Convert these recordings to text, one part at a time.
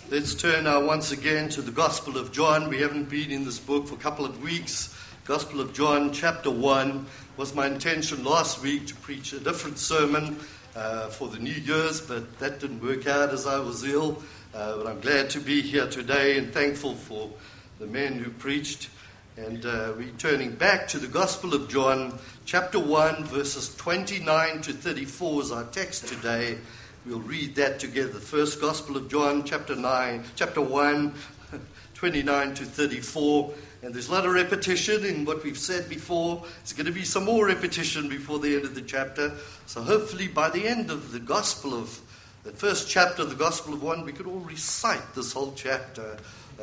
Let's turn now once again to the Gospel of John. We haven't been in this book for a couple of weeks. Gospel of John, chapter 1. Was my intention last week to preach a different sermon for the New Year's, but that didn't work out as I was ill. But I'm glad to be here today and thankful for the men who preached. And we're turning back to the Gospel of John, chapter 1, verses 29 to 34 is our text today. We'll read that together. The first Gospel of John, chapter 1, 29 to 34. And there's a lot of repetition in what we've said before. There's going to be some more repetition before the end of the chapter. So hopefully by the end of the Gospel of the first chapter of the Gospel of 1, we could all recite this whole chapter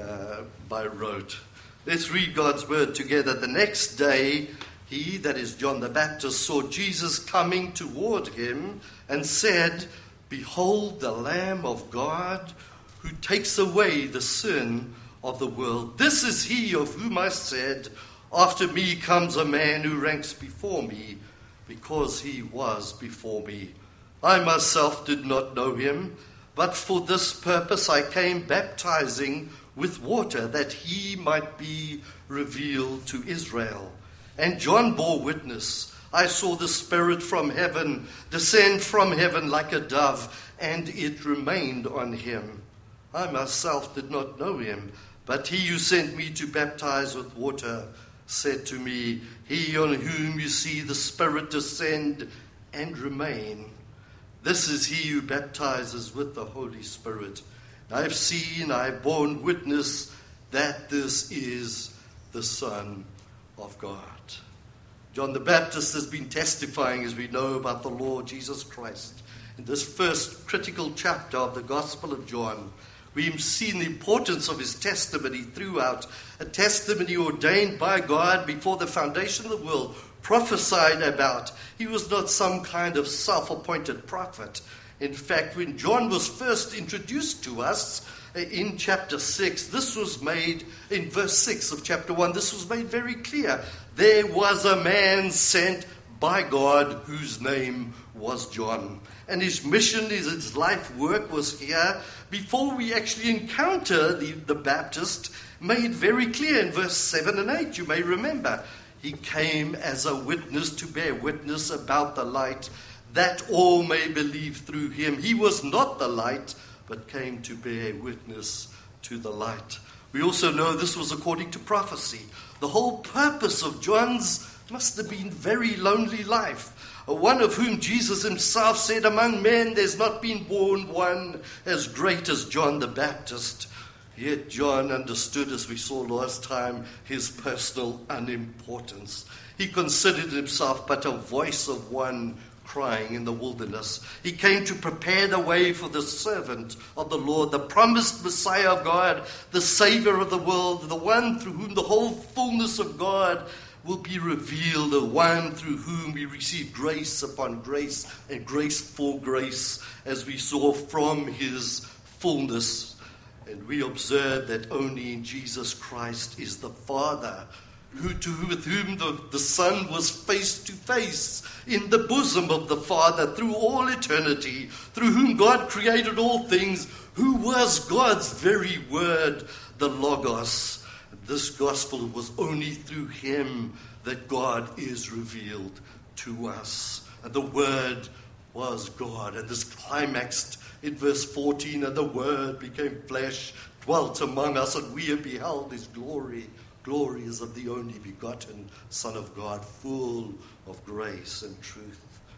by rote. Let's read God's word together. The next day, he, that is John the Baptist, saw Jesus coming toward him and said, "Behold the Lamb of God who takes away the sin of the world. This is he of whom I said, after me comes a man who ranks before me, because he was before me. I myself did not know him, but for this purpose I came baptizing with water, that he might be revealed to Israel." And John bore witness. "I saw the Spirit from heaven descend from heaven like a dove, and it remained on him. I myself did not know him, but he who sent me to baptize with water said to me, 'He on whom you see the Spirit descend and remain, this is he who baptizes with the Holy Spirit. I have seen, I have borne witness that this is the Son of God.'" John the Baptist has been testifying, as we know, about the Lord Jesus Christ. In this first critical chapter of the Gospel of John, we've seen the importance of his testimony throughout, a testimony ordained by God before the foundation of the world, prophesied about. He was not some kind of self-appointed prophet. In fact, when John was first introduced to us in chapter 6, this was made, in verse 6 of chapter 1, this was made very clear. There was a man sent by God whose name was John. And his mission, his life work was here before we actually encounter the Baptist, made very clear in verse 7 and 8. You may remember, he came as a witness to bear witness about the light, that all may believe through him. He was not the light, but came to bear witness to the light. We also know this was according to prophecy. The whole purpose of John's must have been very lonely life, one of whom Jesus himself said, "Among men there's not been born one as great as John the Baptist." Yet John understood, as we saw last time, his personal unimportance. He considered himself but a voice of one crying in the wilderness. He came to prepare the way for the servant of the Lord, the promised Messiah of God, the Savior of the world, the one through whom the whole fullness of God will be revealed, the one through whom we receive grace upon grace and grace for grace, as we saw from his fullness. And we observe that only in Jesus Christ is the Father, with whom the Son was face to face in the bosom of the Father through all eternity, through whom God created all things, who was God's very word, the Logos. This gospel was only through him that God is revealed to us. And the Word was God. And this climaxed in verse 14, "And the Word became flesh, dwelt among us, and we have beheld his glory. Glory is of the only begotten Son of God, full of grace and truth."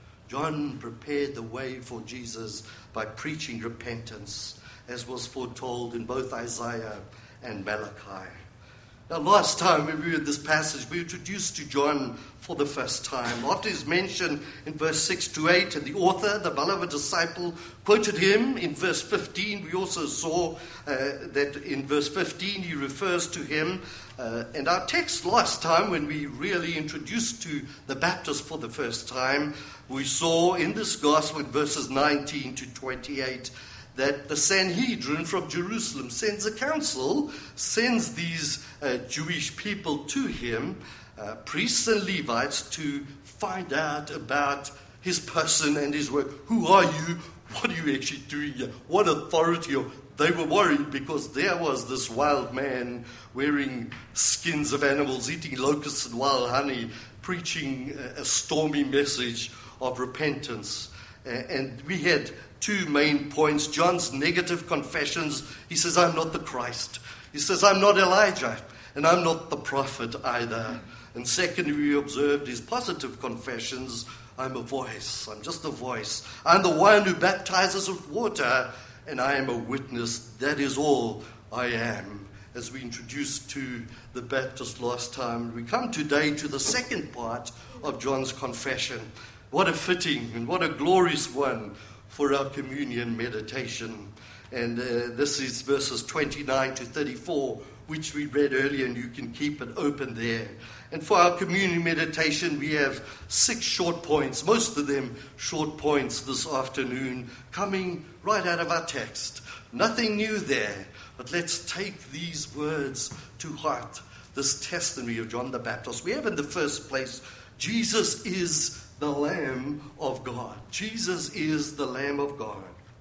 John prepared the way for Jesus by preaching repentance, as was foretold in both Isaiah and Malachi. Now, last time when we read this passage, we were introduced to John for the first time. After his mention in verse 6 to 8, and the author, the beloved disciple, quoted him in verse 15, we also saw that in verse 15 he refers to him. And our text last time, when we really introduced to the Baptist for the first time, we saw in this gospel in verses 19 to 28, that the Sanhedrin from Jerusalem sends a council, sends these Jewish people to him, priests and Levites, to find out about his person and his work. Who are you? What are you actually doing here? What authority or they were worried because there was this wild man wearing skins of animals, eating locusts and wild honey, preaching a stormy message of repentance. And we had two main points. John's negative confessions. He says, I'm not the Christ. He says, I'm not Elijah, and I'm not the prophet either. And secondly, we observed his positive confessions. I'm a voice. I'm just a voice. I'm the one who baptizes with water, and I am a witness. That is all I am. As we introduced to the Baptist last time, we come today to the second part of John's confession. What a fitting and what a glorious one for our communion meditation. And this is verses 29 to 34, which we read earlier, and you can keep it open there. And for our communion meditation, we have 6 short points, most of them short points this afternoon, coming right out of our text. Nothing new there, but let's take these words to heart, this testimony of John the Baptist. We have in the first place, Jesus is the Lamb of God. Jesus is the Lamb of God.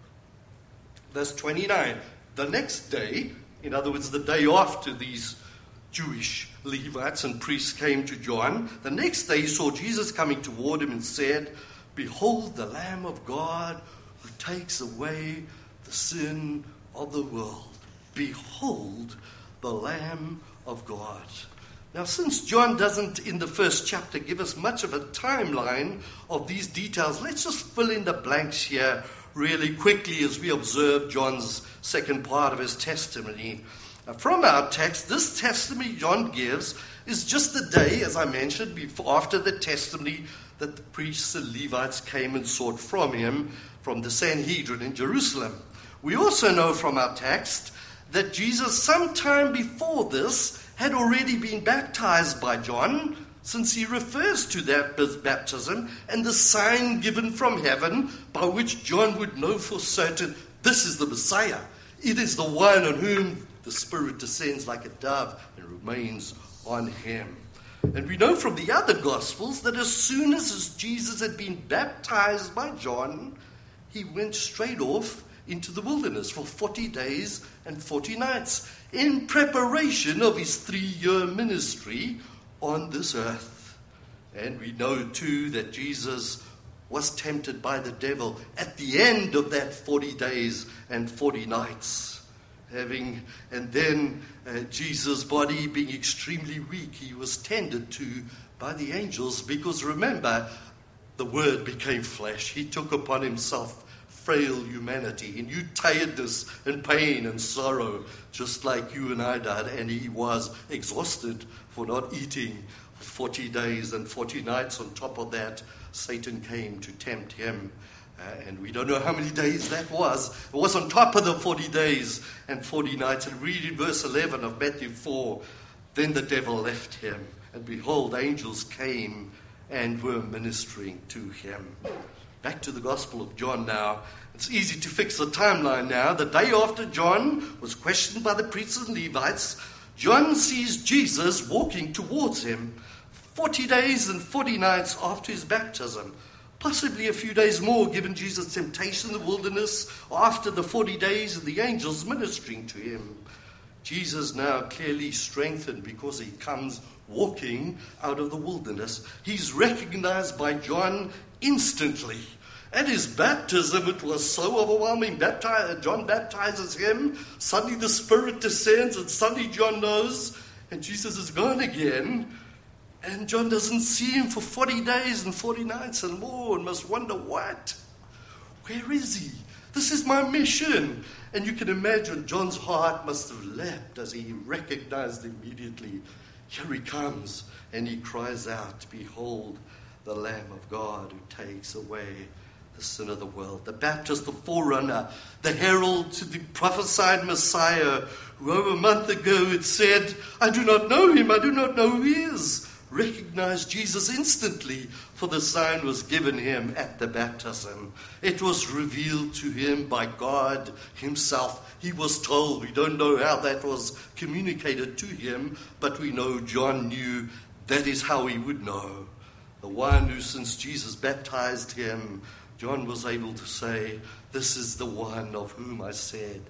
Verse 29, the next day, in other words, the day after these Jewish Levites and priests came to John, the next day he saw Jesus coming toward him and said, Behold the Lamb of God who takes away the sin of the world. Behold the Lamb of God. Now, since John doesn't in the first chapter give us much of a timeline of these details, let's just fill in the blanks here really quickly as we observe John's second part of his testimony. From our text, this testimony John gives is just the day, as I mentioned, after the testimony that the priests and Levites came and sought from him from the Sanhedrin in Jerusalem. We also know from our text that Jesus, sometime before this, had already been baptized by John, since he refers to that baptism and the sign given from heaven by which John would know for certain this is the Messiah. It is the one on whom the Spirit descends like a dove and remains on him. And we know from the other Gospels that as soon as Jesus had been baptized by John, he went straight off into the wilderness for 40 days and 40 nights in preparation of his 3-year ministry on this earth. And we know too that Jesus was tempted by the devil at the end of that 40 days and 40 nights. And then Jesus' body being extremely weak, he was tended to by the angels, because remember, the Word became flesh. He took upon himself frail humanity. He knew tiredness and pain and sorrow, just like you and I did, and he was exhausted for not eating for 40 days and 40 nights. On top of that, Satan came to tempt him. And we don't know how many days that was. It was on top of the 40 days and 40 nights. And read in verse 11 of Matthew 4, then the devil left him, and behold, angels came and were ministering to him. Back to the Gospel of John now. It's easy to fix the timeline now. The day after John was questioned by the priests and Levites, John sees Jesus walking towards him 40 days and 40 nights after his baptism. Possibly a few days more, given Jesus' temptation in the wilderness after the 40 days and the angels ministering to him. Jesus now clearly strengthened because he comes walking out of the wilderness. He's recognized by John instantly. At his baptism, it was so overwhelming. John baptizes him. Suddenly the Spirit descends, and suddenly John knows, and Jesus is gone again. And John doesn't see him for 40 days and 40 nights and more, and must wonder, what? Where is he? This is my mission. And you can imagine John's heart must have leapt as he recognized immediately, here he comes. And he cries out, behold, the Lamb of God who takes away the sin of the world. The Baptist, the forerunner, the herald to the prophesied Messiah, who over a month ago had said, I do not know him, I do not know who he is, recognized Jesus instantly, for the sign was given him at the baptism. It was revealed to him by God himself. He was told. We don't know how that was communicated to him, but we know John knew that is how he would know. The one who, since Jesus baptized him, John was able to say, this is the one of whom I said,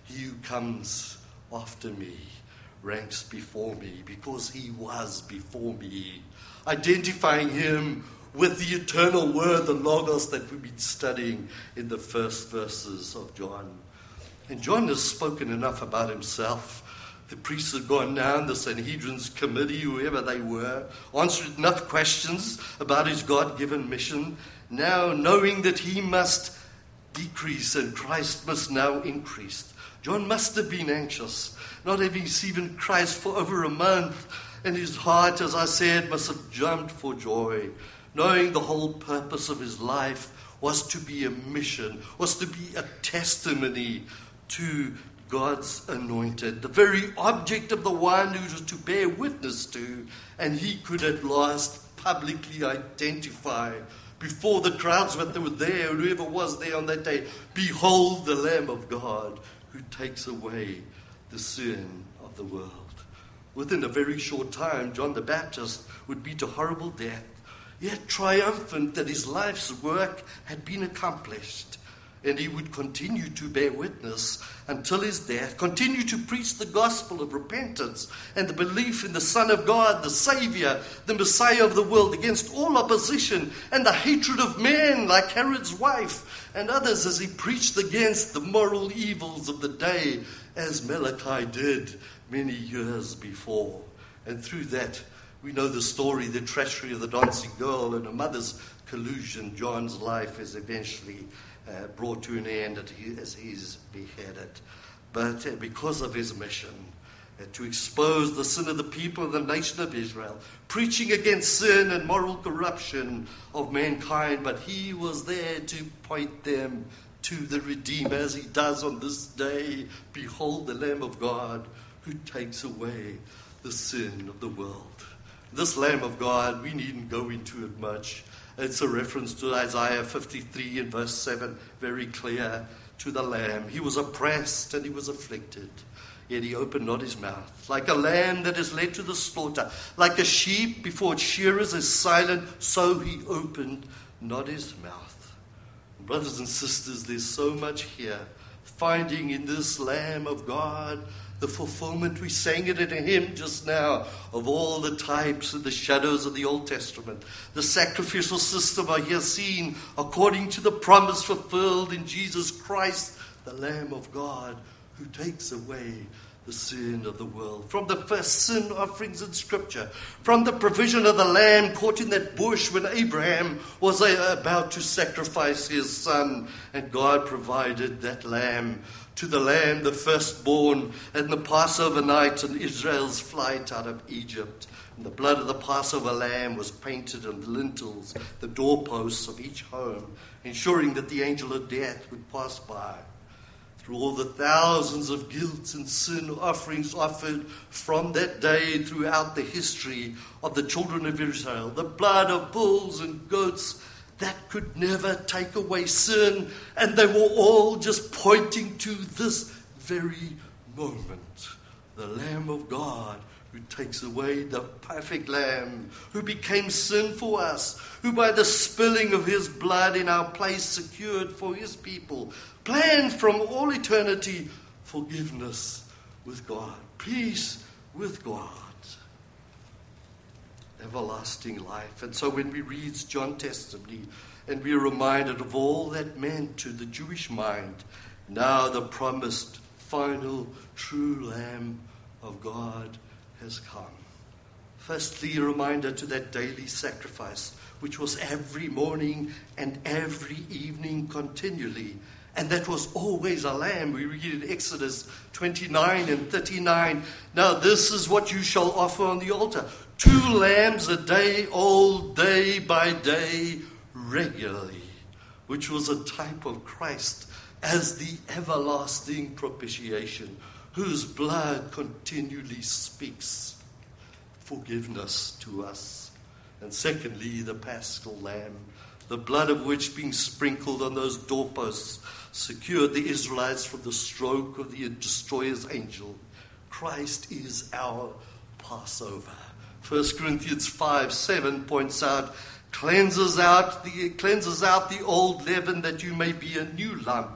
he who comes after me ranks before me because he was before me. Identifying him with the eternal word, the Logos, that we've been studying in the first verses of John. And John has spoken enough about himself. The priests had gone down, the Sanhedrin's committee, whoever they were, answered enough questions about his God-given mission. Now, knowing that he must decrease and Christ must now increase, John must have been anxious, not having seen Christ for over a month, and his heart, as I said, must have jumped for joy, knowing the whole purpose of his life was to be a mission, was to be a testimony to God's anointed, the very object of the one who was to bear witness to, and he could at last publicly identify before the crowds that were there, whoever was there on that day, behold the Lamb of God who takes away the sin of the world. Within a very short time, John the Baptist would meet a horrible death, yet triumphant that his life's work had been accomplished. And he would continue to bear witness until his death, continue to preach the gospel of repentance and the belief in the Son of God, the Savior, the Messiah of the world, against all opposition and the hatred of men like Herod's wife and others, as he preached against the moral evils of the day, as Malachi did many years before. And through that, we know the story, the treachery of the dancing girl and her mother's collusion. John's life is eventually brought to an end as he's beheaded. But because of his mission, to expose the sin of the people of the nation of Israel, preaching against sin and moral corruption of mankind, but he was there to point them to the Redeemer, as he does on this day. Behold the Lamb of God who takes away the sin of the world. This Lamb of God, we needn't go into it much. It's a reference to Isaiah 53 in verse 7, very clear, to the Lamb. He was oppressed and he was afflicted, yet he opened not his mouth. Like a lamb that is led to the slaughter, like a sheep before its shearers is silent, so he opened not his mouth. Brothers and sisters, there's so much here, finding in this Lamb of God the fulfillment. We sang it in a hymn just now of all the types and the shadows of the Old Testament. The sacrificial system are here seen according to the promise fulfilled in Jesus Christ, the Lamb of God, who takes away the sin of the world. From the first sin offerings in Scripture, from the provision of the lamb caught in that bush when Abraham was about to sacrifice his son, and God provided that lamb, to the lamb, the firstborn, and the Passover night and Israel's flight out of Egypt. And the blood of the Passover lamb was painted on the lintels, the doorposts of each home, ensuring that the angel of death would pass by. Through all the thousands of guilt and sin offerings offered from that day throughout the history of the children of Israel, the blood of bulls and goats, that could never take away sin, and they were all just pointing to this very moment. The Lamb of God who takes away, the perfect Lamb who became sin for us, who by the spilling of his blood in our place secured for his people, planned from all eternity forgiveness with God, peace with God, everlasting life. And so when we read John's testimony and we are reminded of all that meant to the Jewish mind, now the promised final true Lamb of God has come. Firstly, a reminder to that daily sacrifice, which was every morning and every evening continually, and that was always a lamb. We read in Exodus 29 and 39, now this is what you shall offer on the altar: 2 lambs a day old, day by day, regularly, which was a type of Christ as the everlasting propitiation, whose blood continually speaks forgiveness to us. And secondly, the Paschal Lamb, the blood of which, being sprinkled on those doorposts, secured the Israelites from the stroke of the destroyer's angel. Christ is our Passover. 1 Corinthians 5:7 points out, cleanses out the old leaven, that you may be a new lump,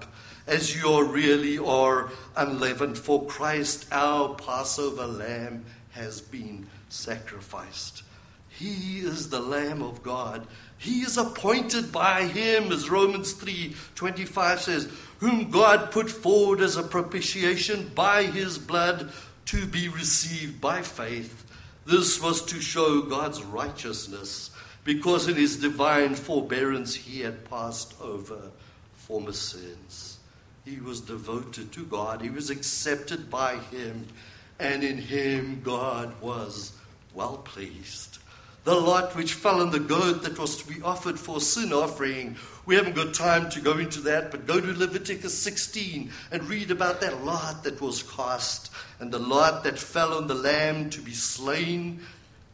as you really are unleavened. For Christ, our Passover lamb, has been sacrificed. He is the Lamb of God. He is appointed by him, as Romans 3:25 says, whom God put forward as a propitiation by his blood to be received by faith. This was to show God's righteousness, because in his divine forbearance he had passed over former sins. He was devoted to God. He was accepted by him, and in him God was well pleased. The lot which fell on the goat that was to be offered for sin offering, we haven't got time to go into that, but go to Leviticus 16 and read about that lot that was cast. And the lot that fell on the lamb to be slain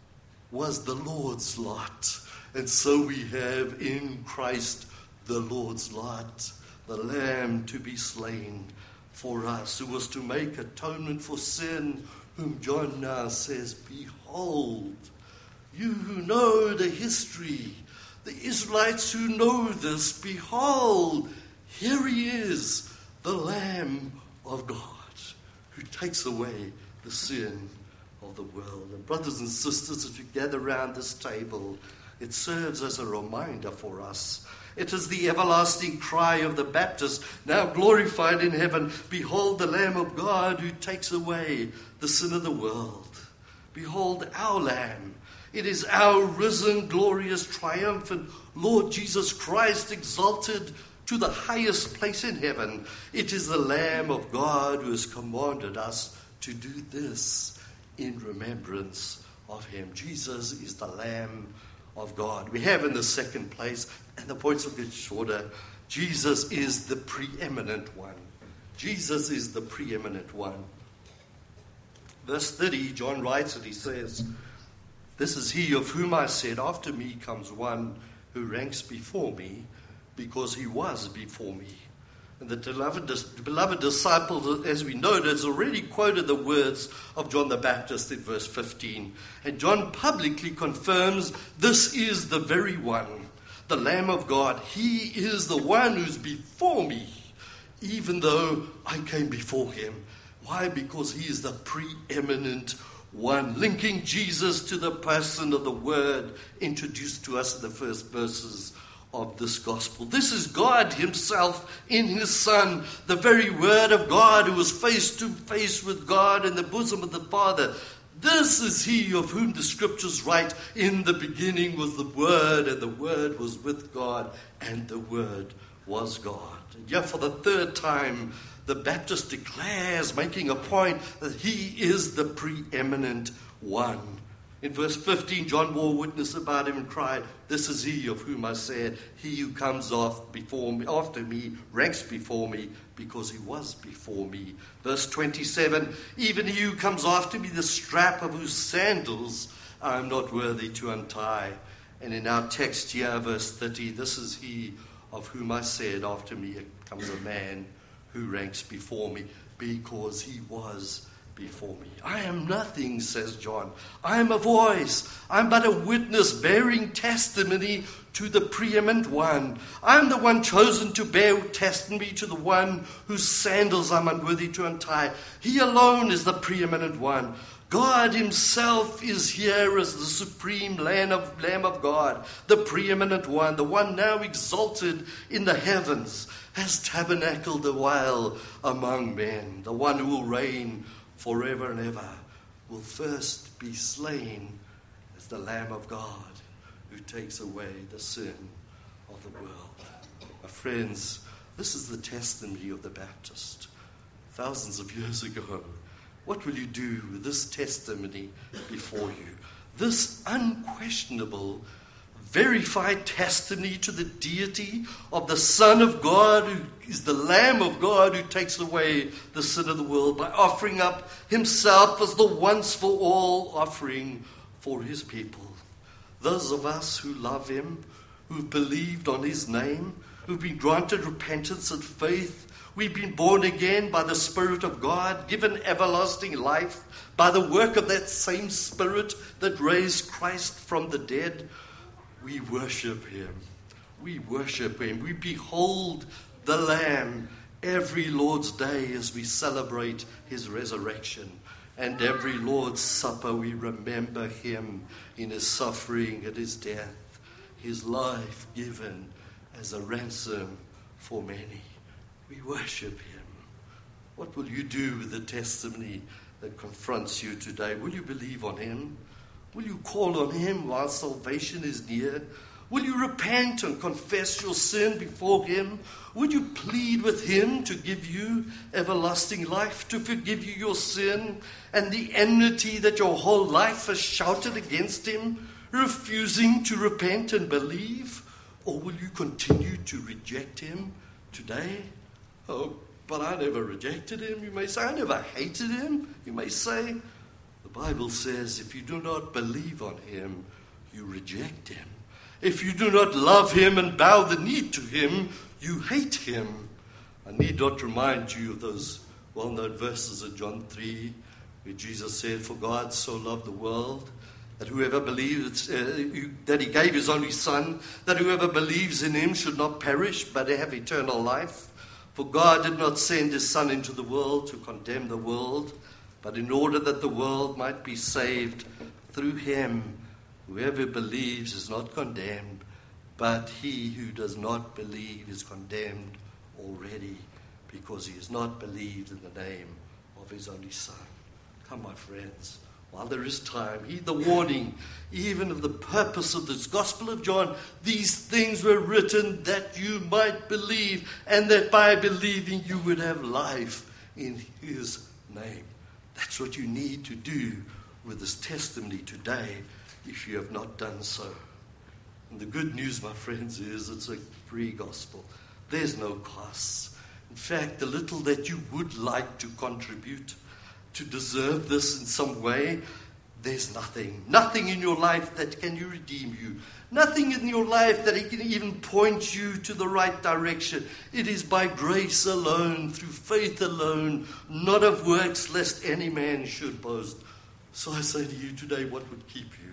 was the Lord's lot. And so we have in Christ the Lord's lot, the lamb to be slain for us, who was to make atonement for sin, whom John now says, behold, you who know the history, the Israelites who know this, behold, here he is, the Lamb of God, who takes away the sin of the world. And brothers and sisters, as we gather around this table, it serves as a reminder for us. It is the everlasting cry of the Baptist, now glorified in heaven, behold the Lamb of God who takes away the sin of the world. Behold our Lamb. It is our risen, glorious, triumphant Lord Jesus Christ, exalted to the highest place in heaven. It is the Lamb of God who has commanded us to do this in remembrance of him. Jesus is the Lamb of God. We have in the second place, and the points will get shorter, Jesus is the preeminent one. Jesus is the preeminent one. Verse 30, John writes it, he says, this is he of whom I said, after me comes one who ranks before me, because he was before me. And the beloved disciple, as we know, has already quoted the words of John the Baptist in verse 15. And John publicly confirms this is the very one, the Lamb of God. He is the one who's before me, even though I came before him. Why? Because he is the preeminent one, linking Jesus to the person of the Word introduced to us in the first verses of this gospel. This is God himself in his Son, the very Word of God, who was face to face with God in the bosom of the Father. This is he of whom the scriptures write, in the beginning was the Word, and the Word was with God, and the Word was God. And yet for the third time, the Baptist declares, making a point, that he is the preeminent one. In verse 15, John bore witness about him and cried, this is he of whom I said, he who comes after me ranks before me, because he was before me. Verse 27, even he who comes after me, the strap of whose sandals I am not worthy to untie. And in our text here, verse 30, this is he of whom I said, after me comes a man who ranks before me, because he was before me. I am nothing, says John. I am a voice. I am but a witness bearing testimony to the preeminent one. I am the one chosen to bear testimony to the one whose sandals I am unworthy to untie. He alone is the preeminent one. God himself is here as the supreme Lamb of God, the preeminent one, the one now exalted in the heavens, has tabernacled a while among men. The one who will reign forever and ever will first be slain as the Lamb of God who takes away the sin of the world. My friends, this is the testimony of the Baptist thousands of years ago. What will you do with this testimony before you? This unquestionable, verified testimony to the deity of the Son of God, who is the Lamb of God who takes away the sin of the world by offering up himself as the once for all offering for his people. Those of us who love him, who've believed on his name, who've been granted repentance and faith, we've been born again by the Spirit of God, given everlasting life by the work of that same Spirit that raised Christ from the dead. We worship him. We worship him. We behold the Lamb every Lord's Day as we celebrate his resurrection, and every Lord's Supper we remember him in his suffering and his death, his life given as a ransom for many. We worship him. What will you do with the testimony that confronts you today? Will you believe on him? Will you call on him while salvation is near? Will you repent and confess your sin before him? Will you plead with him to give you everlasting life, to forgive you your sin and the enmity that your whole life has shouted against him, refusing to repent and believe? Or will you continue to reject him today? Oh, but I never rejected him, you may say. I never hated him, you may say. The Bible says if you do not believe on him, you reject him. If you do not love him and bow the knee to him, you hate him. I need not remind you of those well-known verses in John 3, where Jesus said, "For God so loved the world, that whoever believes, that he gave his only Son, that whoever believes in him should not perish, but have eternal life. For God did not send his Son into the world to condemn the world, but in order that the world might be saved through him. Whoever believes is not condemned, but he who does not believe is condemned already, because he has not believed in the name of his only Son." Come, my friends, while there is time, heed the warning, even of the purpose of this Gospel of John. These things were written that you might believe, and that by believing you would have life in his name. That's what you need to do with this testimony today, if you have not done so. And the good news, my friends, is it's a free gospel. There's no costs. In fact, the little that you would like to contribute to deserve this in some way, there's nothing. Nothing in your life that can redeem you. Nothing in your life that can even point you to the right direction. It is by grace alone, through faith alone, not of works, lest any man should boast. So I say to you today, what would keep you?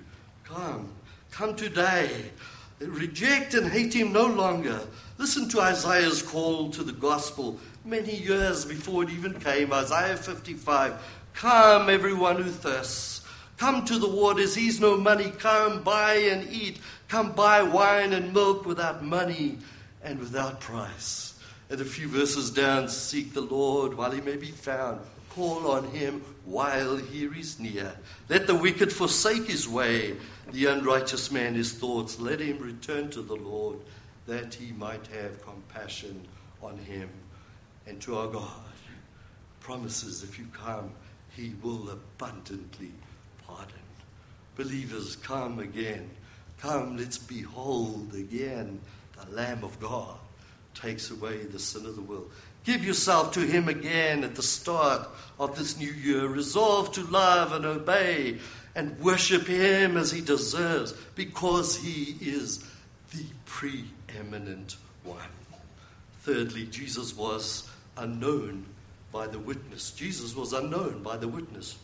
Come today. Reject and hate him no longer. Listen to Isaiah's call to the gospel many years before it even came. Isaiah 55. "Come, everyone who thirsts. Come to the waters. He's no money. Come, buy and eat. Come, buy wine and milk without money and without price." And a few verses down, "Seek the Lord while he may be found. Call on him while he is near. Let the wicked forsake his way, the unrighteous man his thoughts. Let him return to the Lord, that he might have compassion on him." And to our God promises, if you come, he will abundantly pardon. Believers, come again. Come, let's behold again the Lamb of God takes away the sin of the world. Give yourself to him again at the start of this new year. Resolve to love and obey and worship him as he deserves, because he is the preeminent one. Thirdly, Jesus was unknown by the witness. Jesus was unknown by the witness.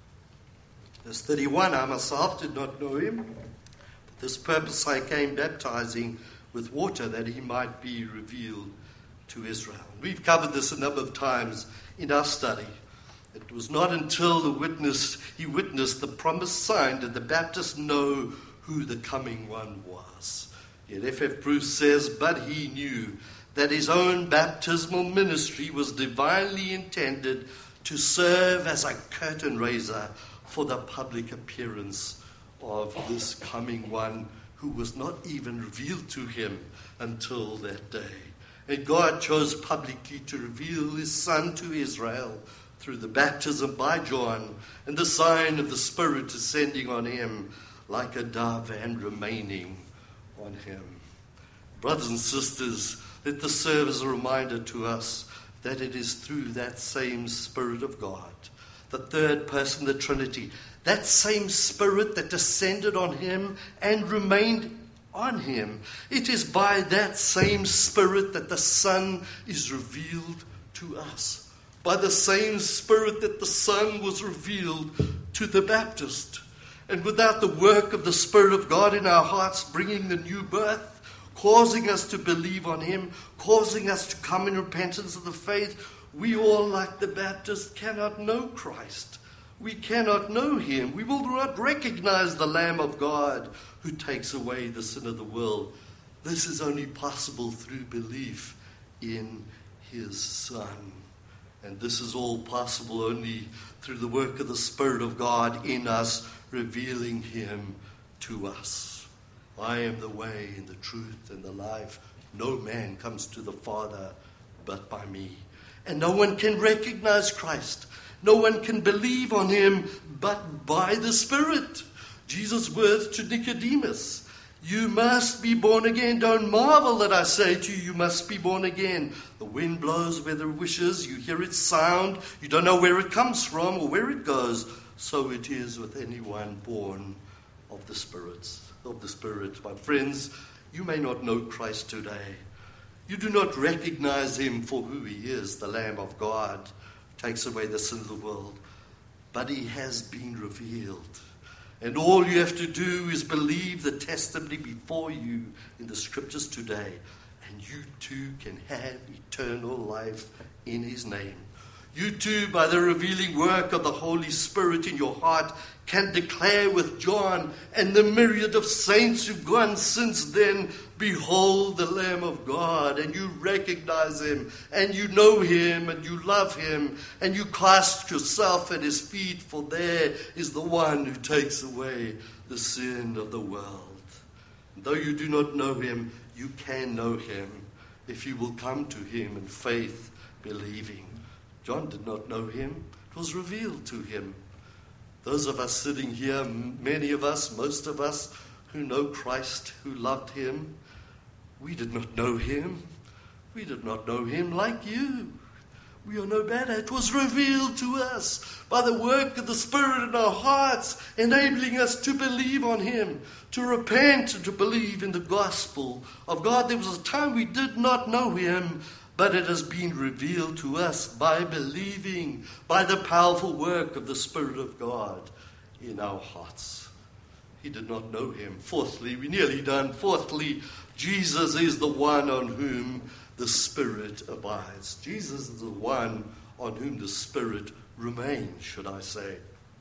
Verse 31, "I myself did not know him. For this purpose I came baptizing with water, that he might be revealed to Israel." We've covered this a number of times in our study. It was not until he witnessed the promised sign did the Baptist know who the coming one was. Yet F.F. Bruce says, "But he knew that his own baptismal ministry was divinely intended to serve as a curtain raiser for the public appearance of this coming one, who was not even revealed to him until that day. And God chose publicly to reveal his Son to Israel through the baptism by John and the sign of the Spirit descending on him like a dove and remaining on him. Brothers and sisters, let this serve as a reminder to us that it is through that same Spirit of God, the third person of the Trinity, that same Spirit that descended on him and remained on him. It is by that same Spirit that the Son is revealed to us. By the same Spirit that the Son was revealed to the Baptist. And without the work of the Spirit of God in our hearts bringing the new birth, causing us to believe on him, causing us to come in repentance of the faith, we all, like the Baptist, cannot know Christ. We cannot know him. We will not recognize the Lamb of God who takes away the sin of the world. This is only possible through belief in his Son. And this is all possible only through the work of the Spirit of God in us, revealing him to us. I am the way and the truth and the life. No man comes to the Father but by me. And no one can recognize Christ. No one can believe on him but by the Spirit. Jesus' words to Nicodemus, you must be born again. Don't marvel that I say to you, you must be born again. The wind blows where it wishes. You hear its sound. You don't know where it comes from or where it goes. So it is with anyone born of the Spirit. My friends, you may not know Christ today. You do not recognize him for who he is, the Lamb of God, takes away the sin of the world. But he has been revealed. And all you have to do is believe the testimony before you in the scriptures today. And you too can have eternal life in his name. You too, by the revealing work of the Holy Spirit in your heart, can declare with John and the myriad of saints who've gone since then, behold the Lamb of God. And you recognize him, and you know him, and you love him, and you cast yourself at his feet, for there is the one who takes away the sin of the world. And though you do not know him, you can know him if you will come to him in faith, believing. John did not know him. It was revealed to him. Those of us sitting here, many of us, most of us, who know Christ, who loved him, we did not know him. We did not know him like you. We are no better. It was revealed to us by the work of the Spirit in our hearts, enabling us to believe on him, to repent and to believe in the gospel of God. There was a time we did not know him, but it has been revealed to us by believing, by the powerful work of the Spirit of God in our hearts. He did not know him. Fourthly, we're nearly done. Fourthly, Jesus is the one on whom the Spirit abides. Jesus is the one on whom the Spirit remains, should I say.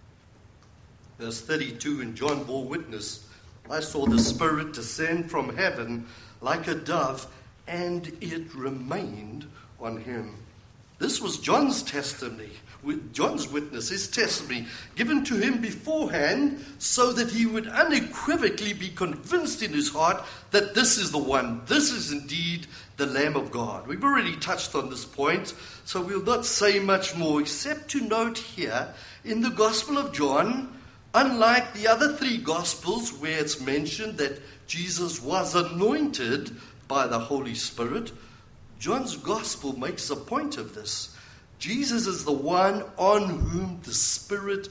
Verse 32, and John bore witness, I saw the Spirit descend from heaven like a dove, and it remained on him. This was John's testimony, John's witness, his testimony, given to him beforehand so that he would unequivocally be convinced in his heart that this is the one, this is indeed the Lamb of God. We've already touched on this point, so we'll not say much more except to note here in the Gospel of John, unlike the other three Gospels where it's mentioned that Jesus was anointed by the Holy Spirit, John's Gospel makes a point of this. Jesus is the one on whom the Spirit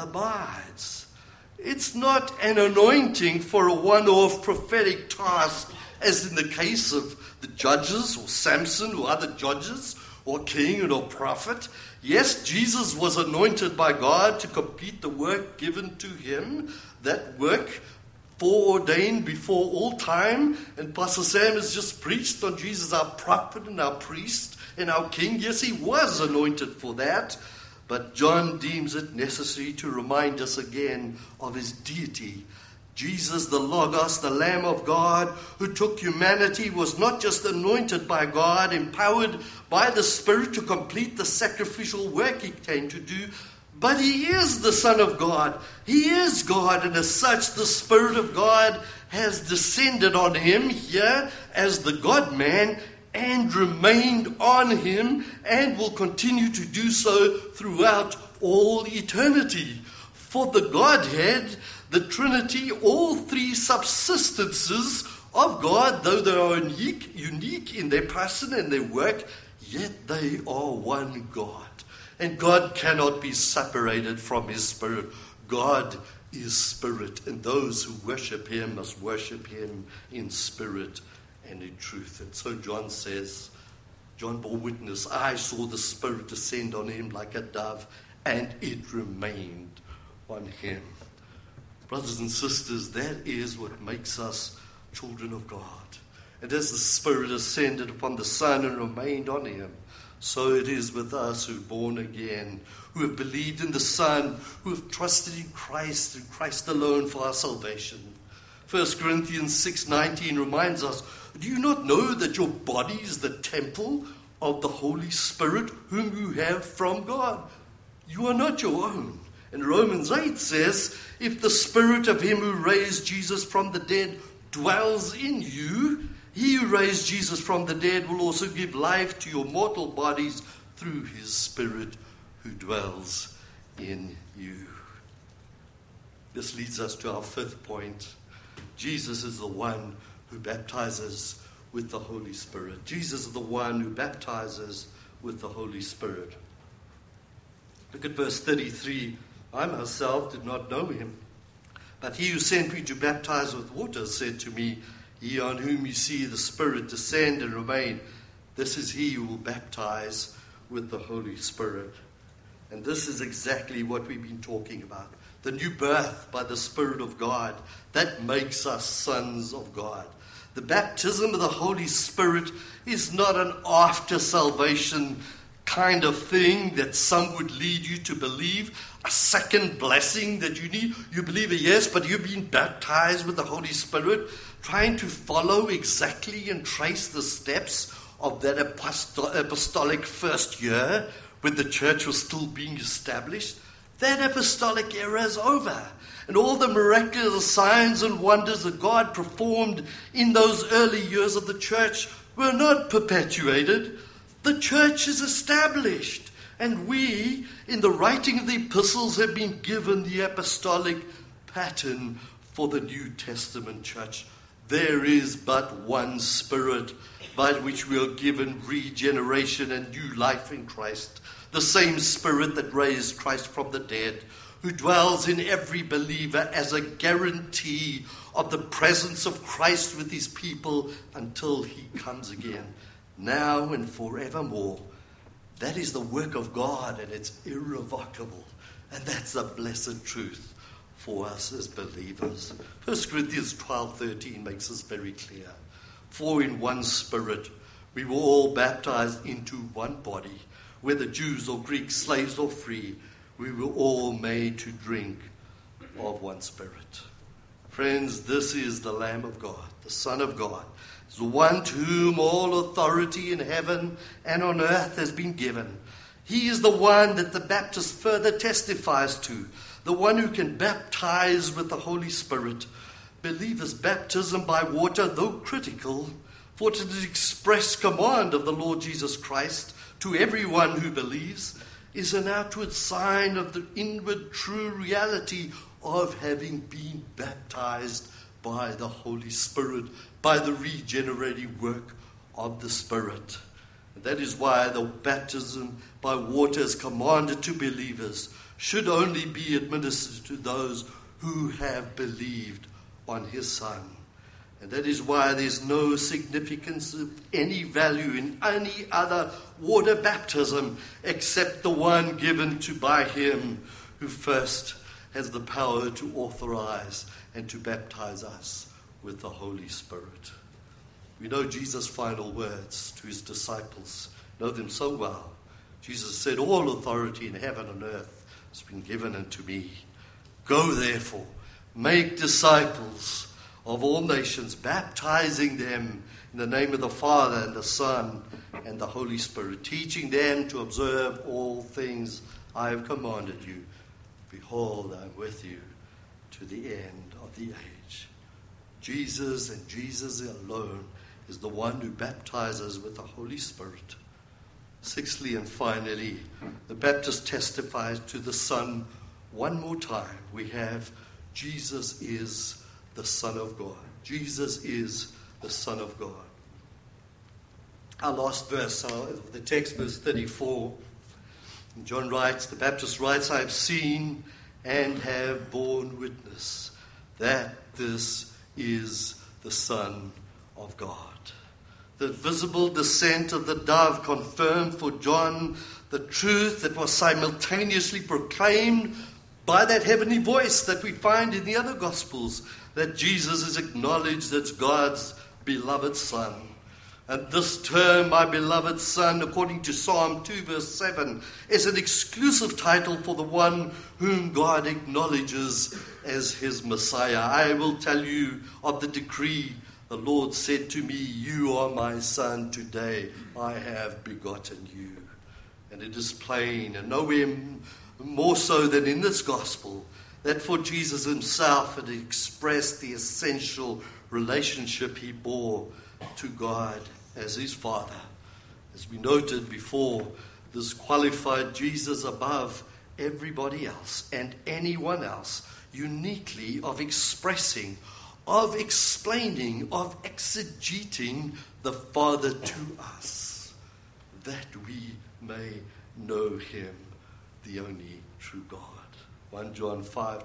abides. It's not an anointing for a one-off prophetic task, as in the case of the judges or Samson or other judges or king or prophet. Yes, Jesus was anointed by God to complete the work given to him, that work foreordained before all time. And Pastor Sam has just preached on Jesus, our prophet and our priest and our king. Yes, he was anointed for that. But John deems it necessary to remind us again of his deity. Jesus, the Logos, the Lamb of God, who took humanity, was not just anointed by God, empowered by the Spirit to complete the sacrificial work he came to do, but he is the Son of God. He is God, and as such, the Spirit of God has descended on him here as the God-man and remained on him and will continue to do so throughout all eternity. For the Godhead, the Trinity, all three subsistences of God, though they are unique in their person and their work, yet they are one God. And God cannot be separated from his Spirit. God is Spirit, and those who worship him must worship him in spirit and in truth. And so John says, John bore witness, I saw the Spirit descend on him like a dove, and it remained on him. Brothers and sisters, that is what makes us children of God. And as the Spirit ascended upon the Son and remained on him, so it is with us who are born again, who have believed in the Son, who have trusted in Christ and Christ alone for our salvation. 1 Corinthians 6:19 reminds us, do you not know that your body is the temple of the Holy Spirit whom you have from God? You are not your own. And Romans 8 says, if the Spirit of him who raised Jesus from the dead dwells in you, he who raised Jesus from the dead will also give life to your mortal bodies through his Spirit who dwells in you. This leads us to our fifth point. Jesus is the one who baptizes with the Holy Spirit. Jesus is the one who baptizes with the Holy Spirit. Look at verse 33. I myself did not know him, but he who sent me to baptize with water said to me, he on whom you see the Spirit descend and remain, this is he who will baptize with the Holy Spirit. And this is exactly what we've been talking about. The new birth by the Spirit of God, that makes us sons of God. The baptism of the Holy Spirit is not an after salvation kind of thing that some would lead you to believe, a second blessing that you need. You believe it, yes, but you've been baptized with the Holy Spirit, trying to follow exactly and trace the steps of that apostolic first year when the church was still being established. That apostolic era is over. And all the miraculous signs and wonders that God performed in those early years of the church were not perpetuated. The church is established. And we, in the writing of the epistles, have been given the apostolic pattern for the New Testament church. There is but one Spirit by which we are given regeneration and new life in Christ. The same Spirit that raised Christ from the dead, who dwells in every believer as a guarantee of the presence of Christ with his people until he comes again, now and forevermore. That is the work of God, and it's irrevocable. And that's a blessed truth for us as believers. 1 Corinthians 12:13 makes this very clear. For in one Spirit we were all baptized into one body, whether Jews or Greeks, slaves or free, we were all made to drink of one Spirit. Friends, this is the Lamb of God, the Son of God, the one to whom all authority in heaven and on earth has been given. He is the one that the Baptist further testifies to, the one who can baptize with the Holy Spirit. Believers' baptism by water, though critical, for it is an express command of the Lord Jesus Christ to everyone who believes, is an outward sign of the inward true reality of having been baptized by the Holy Spirit, by the regenerating work of the Spirit. And that is why the baptism by water is commanded to believers should only be administered to those who have believed on his Son. And that is why there's no significance of any value in any other water baptism except the one given to by him who first has the power to authorize and to baptize us with the Holy Spirit. We know Jesus' final words to his disciples, know them so well. Jesus said, all authority in heaven and earth has been given unto me. Go therefore, make disciples of all nations, baptizing them in the name of the Father and the Son and the Holy Spirit, teaching them to observe all things I have commanded you. Behold, I am with you to the end of the age. Jesus and Jesus alone is the one who baptizes with the Holy Spirit. Sixthly and finally, the Baptist testifies to the Son one more time. We have Jesus is the Son of God. Jesus is the Son of God. Our last verse of the text, verse 34. John writes, the Baptist writes, I have seen and have borne witness that this is the Son of God. The visible descent of the dove confirmed for John the truth that was simultaneously proclaimed by that heavenly voice that we find in the other Gospels, that Jesus is acknowledged as God's beloved Son. And this term, my beloved Son, according to Psalm 2 verse 7, is an exclusive title for the one whom God acknowledges as his Messiah. I will tell you of the decree. The Lord said to me, you are my Son, today I have begotten you. And it is plain, and nowhere more so than in this gospel, that for Jesus himself it expressed the essential relationship he bore to God as his Father. As we noted before, this qualified Jesus above everybody else and anyone else, uniquely of expressing, of explaining, of exegeting the Father to us, that we may know him, the only true God. 1 John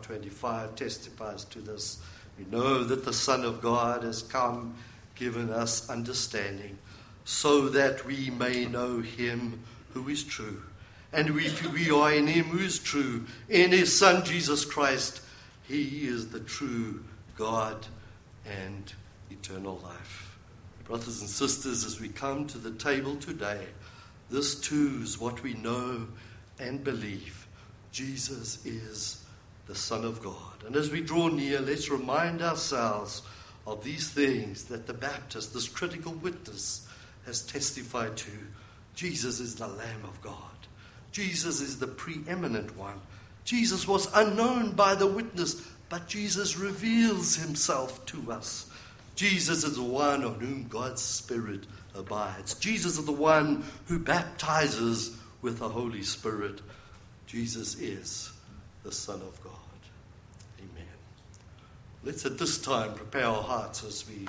5:25 testifies to this. We know that the Son of God has come, given us understanding, so that we may know him who is true. And if we are in him who is true, in his Son Jesus Christ, he is the true God and eternal life. Brothers and sisters, as we come to the table today, this too is what we know and believe. Jesus is the Son of God. And as we draw near, let's remind ourselves of these things that the Baptist, this critical witness, has testified to. Jesus is the Lamb of God. Jesus is the preeminent one. Jesus was unknown by the witness, but Jesus reveals himself to us. Jesus is the one on whom God's Spirit abides. Jesus is the one who baptizes with the Holy Spirit. Jesus is the Son of God. Amen. Let's at this time prepare our hearts as we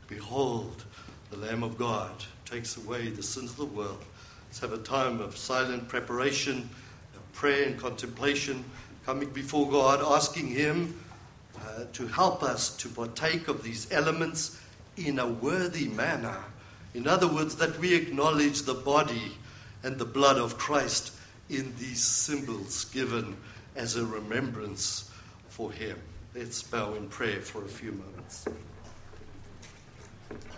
behold the Lamb of God who takes away the sins of the world. Let's have a time of silent preparation, of prayer and contemplation, coming before God, asking him to help us to partake of these elements in a worthy manner. In other words, that we acknowledge the body and the blood of Christ in these symbols given as a remembrance for him. Let's bow in prayer for a few moments.